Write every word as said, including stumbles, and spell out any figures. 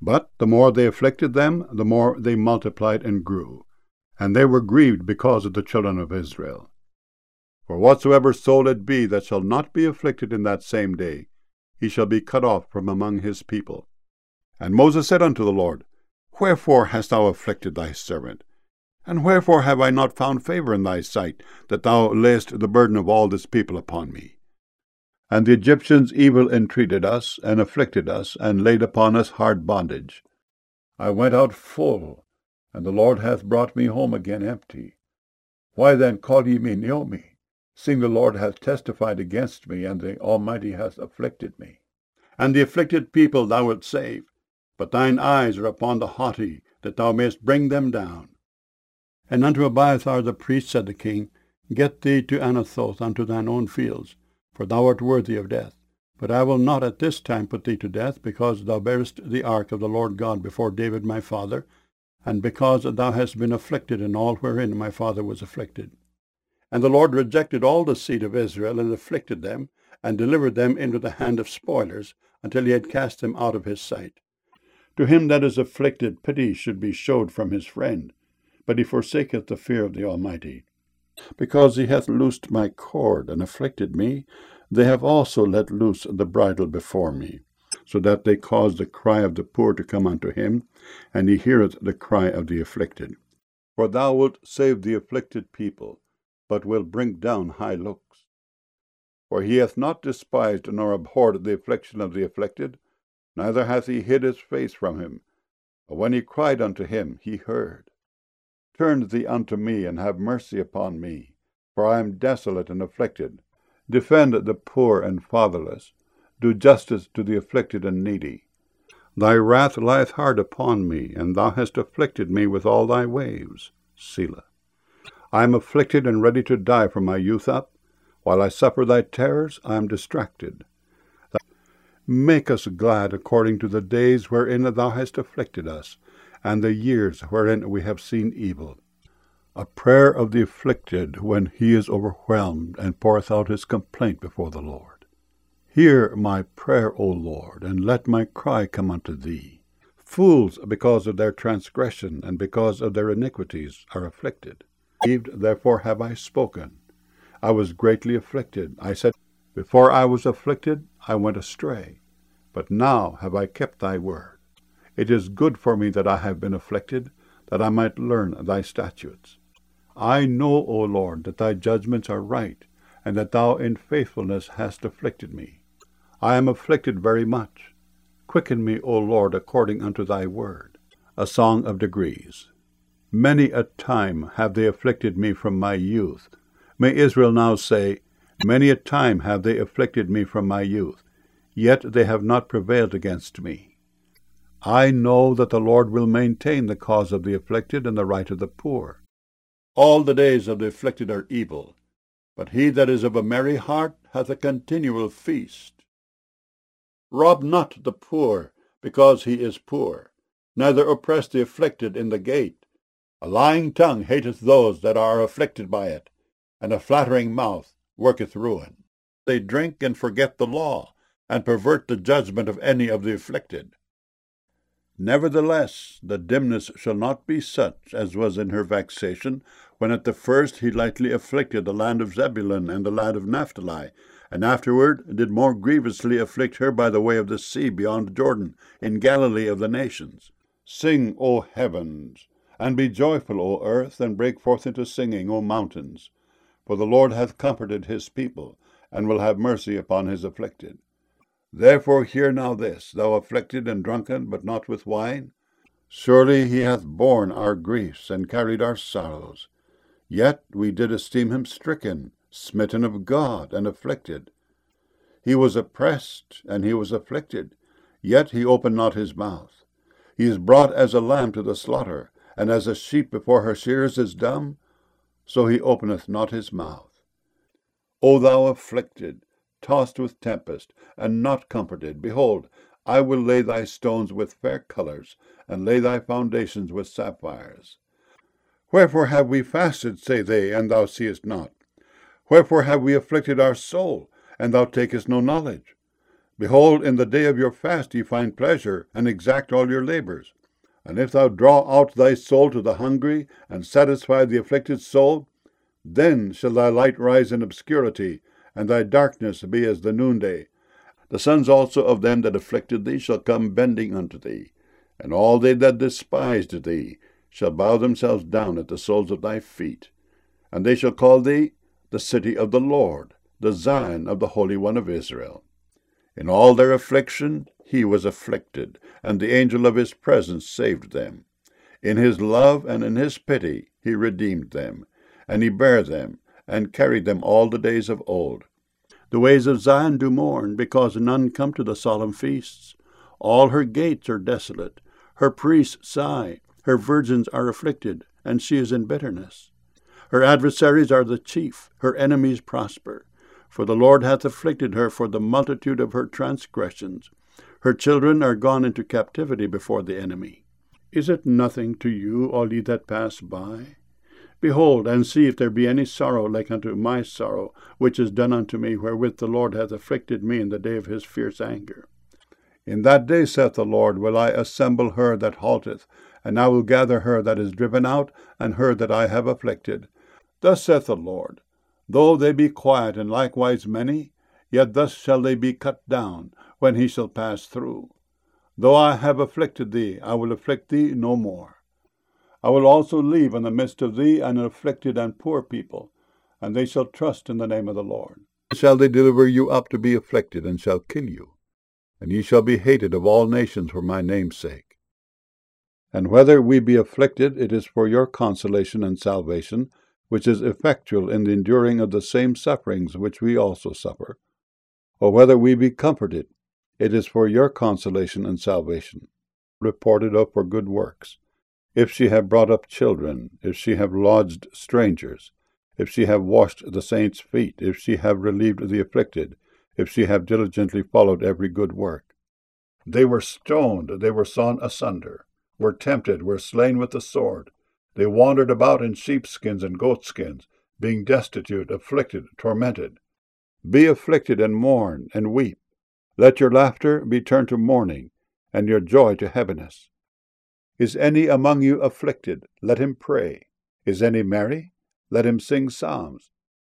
But the more they afflicted them, the more they multiplied and grew, and they were grieved because of the children of Israel. For whatsoever soul it be that shall not be afflicted in that same day, he shall be cut off from among his people. And Moses said unto the Lord, Wherefore hast thou afflicted thy servant? And wherefore have I not found favor in thy sight, that thou layest the burden of all this people upon me? And the Egyptians evil entreated us, and afflicted us, and laid upon us hard bondage. I went out full, and the Lord hath brought me home again empty. Why then call ye me Naomi, seeing the Lord hath testified against me, and the Almighty hath afflicted me? And the afflicted people thou wilt save, but thine eyes are upon the haughty, that thou mayest bring them down. And unto Abiathar the priest said the king, Get thee to Anathoth unto thine own fields, for thou art worthy of death. But I will not at this time put thee to death, because thou bearest the ark of the Lord God before David my father, and because thou hast been afflicted in all wherein my father was afflicted. And the Lord rejected all the seed of Israel, and afflicted them, and delivered them into the hand of spoilers, until he had cast them out of his sight. To him that is afflicted pity should be showed from his friend, but he forsaketh the fear of the Almighty. Because he hath loosed my cord, and afflicted me, they have also let loose the bridle before me, so that they cause the cry of the poor to come unto him, and he heareth the cry of the afflicted. For thou wilt save the afflicted people, but wilt bring down high looks. For he hath not despised nor abhorred the affliction of the afflicted, neither hath he hid his face from him. But when he cried unto him, he heard. Turn thee unto me, and have mercy upon me, for I am desolate and afflicted. Defend the poor and fatherless. Do justice to the afflicted and needy. Thy wrath lieth hard upon me, and thou hast afflicted me with all thy waves. Selah. I am afflicted and ready to die from my youth up. While I suffer thy terrors, I am distracted. Make us glad according to the days wherein thou hast afflicted us, and the years wherein we have seen evil. A prayer of the afflicted when he is overwhelmed, and poureth out his complaint before the Lord. Hear my prayer, O Lord, and let my cry come unto thee. Fools, because of their transgression, and because of their iniquities, are afflicted. Therefore have I spoken. I was greatly afflicted. I said, Before I was afflicted, I went astray. But now have I kept thy word. It is good for me that I have been afflicted, that I might learn thy statutes. I know, O Lord, that thy judgments are right, and that thou in faithfulness hast afflicted me. I am afflicted very much. Quicken me, O Lord, according unto thy word. A Song of Degrees. Many a time have they afflicted me from my youth. May Israel now say, Many a time have they afflicted me from my youth, yet they have not prevailed against me. I know that the Lord will maintain the cause of the afflicted and the right of the poor. All the days of the afflicted are evil, but he that is of a merry heart hath a continual feast. Rob not the poor, because he is poor, neither oppress the afflicted in the gate. A lying tongue hateth those that are afflicted by it, and a flattering mouth worketh ruin. They drink and forget the law, and pervert the judgment of any of the afflicted. Nevertheless, the dimness shall not be such as was in her vexation, when at the first he lightly afflicted the land of Zebulun and the land of Naphtali, and afterward did more grievously afflict her by the way of the sea beyond Jordan, in Galilee of the nations. Sing, O heavens, and be joyful, O earth, and break forth into singing, O mountains. For the Lord hath comforted his people, and will have mercy upon his afflicted. Therefore hear now this, thou afflicted and drunken, but not with wine. Surely he hath borne our griefs, and carried our sorrows. Yet we did esteem him stricken, smitten of God, and afflicted. He was oppressed, and he was afflicted, yet he opened not his mouth. He is brought as a lamb to the slaughter, and as a sheep before her shearers is dumb, so he openeth not his mouth. O thou afflicted, tossed with tempest, and not comforted, behold, I will lay thy stones with fair colours, and lay thy foundations with sapphires. Wherefore have we fasted, say they, and thou seest not? Wherefore have we afflicted our soul, and thou takest no knowledge? Behold, in the day of your fast ye find pleasure, and exact all your labors. And if thou draw out thy soul to the hungry, and satisfy the afflicted soul, then shall thy light rise in obscurity, and thy darkness be as the noonday. The sons also of them that afflicted thee shall come bending unto thee, and all they that despised thee shall bow themselves down at the soles of thy feet. And they shall call thee the city of the Lord, the Zion of the Holy One of Israel. In all their affliction he was afflicted, and the angel of his presence saved them. In his love and in his pity he redeemed them, and he bare them, and carried them all the days of old. The ways of Zion do mourn, because none come to the solemn feasts. All her gates are desolate. Her priests sigh. Her virgins are afflicted, and she is in bitterness. Her adversaries are the chief. Her enemies prosper. For the Lord hath afflicted her for the multitude of her transgressions. Her children are gone into captivity before the enemy. Is it nothing to you, all ye that pass by? Behold, and see if there be any sorrow like unto my sorrow, which is done unto me, wherewith the Lord hath afflicted me in the day of his fierce anger. In that day, saith the Lord, will I assemble her that halteth, and I will gather her that is driven out, and her that I have afflicted. Thus saith the Lord, though they be quiet and likewise many, yet thus shall they be cut down, when he shall pass through. Though I have afflicted thee, I will afflict thee no more. I will also leave in the midst of thee an afflicted and poor people, and they shall trust in the name of the Lord. Shall they deliver you up to be afflicted, and shall kill you? And ye shall be hated of all nations for my name's sake. And whether we be afflicted, it is for your consolation and salvation, which is effectual in the enduring of the same sufferings which we also suffer. Or whether we be comforted, it is for your consolation and salvation, reported of for good works. If she have brought up children, if she have lodged strangers, if she have washed the saints' feet, if she have relieved the afflicted, if she have diligently followed every good work. They were stoned, they were sawn asunder, were tempted, were slain with the sword. They wandered about in sheepskins and goatskins, being destitute, afflicted, tormented. Be afflicted, and mourn, and weep. Let your laughter be turned to mourning, and your joy to heaviness. Is any among you afflicted? Let him pray. Is any merry? Let him sing psalms.